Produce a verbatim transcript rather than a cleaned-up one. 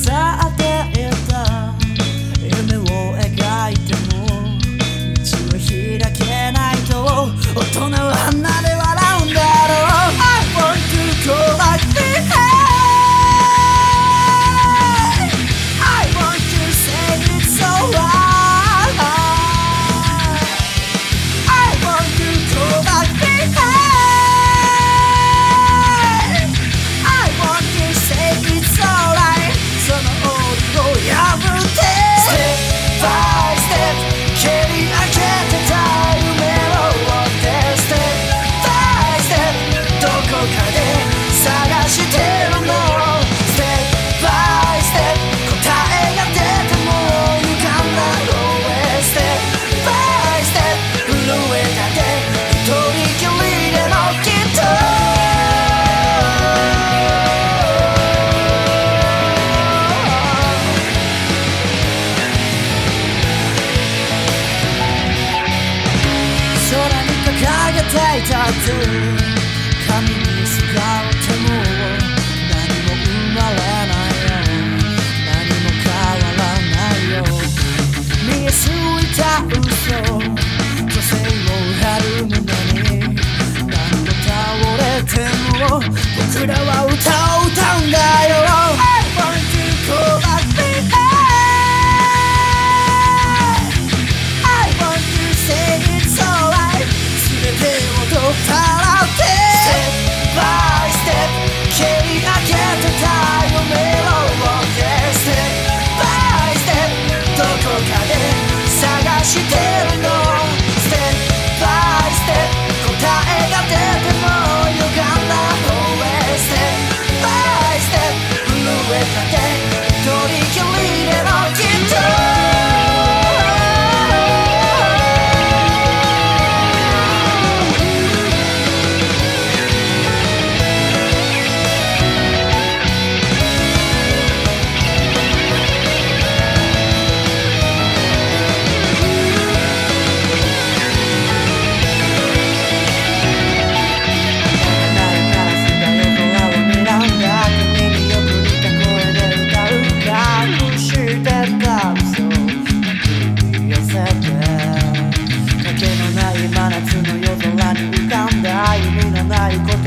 さ当てた夢を描いても道を開けないと大人は鼻で笑うんだろう I want to go like this I want to say it's alright I want to go like this I want to say it's alright その檻を破って Step by step 蹴り上げてた夢を追って Step by step どこかで探してるの Step by step 答えが出ても歪んだローへ Step by step 震えたで一人きりでもきっと空に掲げていたって神にすがっても何も生まれないよ何も変わらないよ見えすぎた嘘女性を張る胸に何度倒れても僕らは歌を歌うんだよ I want to go back to I want to say it's alright 全てを取ったらって Step by step 蹴り上げてた夢を追って Step by step どこかで探してるの Step by step 答えが出ても歪んだ方へ Step by step 震えたで一人きりでもきっと真夏の夜空に浮かんだ意味のない言